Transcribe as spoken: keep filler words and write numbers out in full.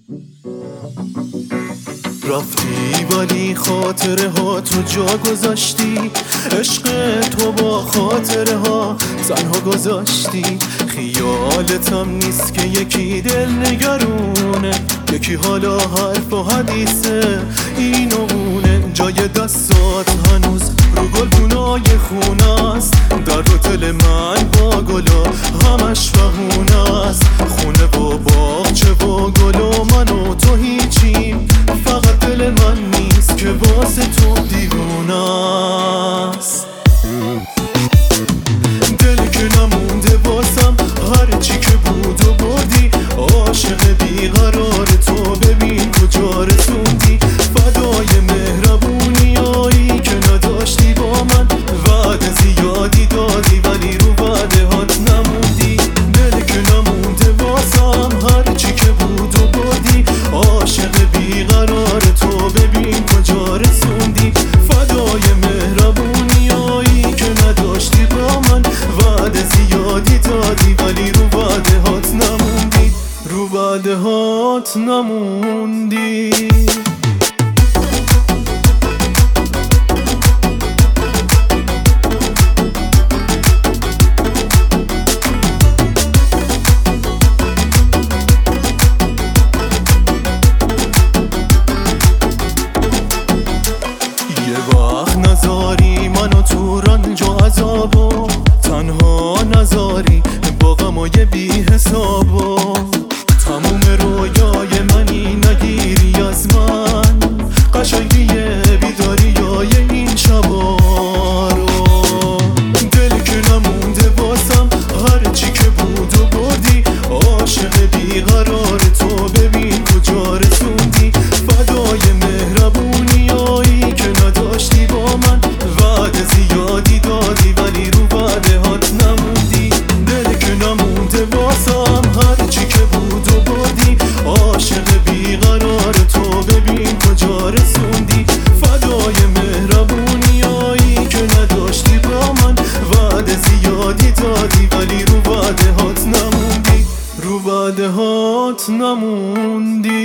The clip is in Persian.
رفتی ولی خاطره ها تو جا گذاشتی، عشق تو با خاطره ها تنها گذاشتی. خیالتم نیست که یکی دل نگرونه، یکی حالا حرف و حدیثه این و اونه. جای دستات هنوز رو گلبونای خونه است، در و دل من با گلا همش بهونه است. خونه و باغچه و گل و من و تو هیچیم، فقط دل من نیست که واسه تو دیوونه است. دل که نمونده واسم، هرچی که بود و بردی. عاشق بیقرار تو ببین کجا رسوندی، فدای مهربونیایی که نداشتی با من. وعده زیادی دادی ولی رو وعده هات نموندی. دل که نمونده واسم، هرچی که بود و بردی. عاشق بیقرار تو ببین کجا رسوندی، فدای مهربونیایی که نداشتی با من. وعده زیادی دادی ولی رو وعده هات نموندی، رو وعده هات نموندی. نزاری منو تو رنج و عذابو، تنها نزاری با غمای بی حسابو. تموم رویای منی نگیری از من، قشنگی بیداریای این شبا رو. دل که نمونده واسم، هرچی که بود و بردی. عاشق بیقرار تو ببین کجا رسوندی، فدای مهربونیایی که نداشتی با من. وعده زیادی دادی ولی رو وعده هات نموندی. دل که نمونده واسم، هرچی که بود و بردی. عاشق بیقرار تو ببین کجا رسوندی، فدای مهربونیایی که نداشتی با من. وعده زیادی دادی ولی رو وعده هات نموندی، رو وعده هات نموندی.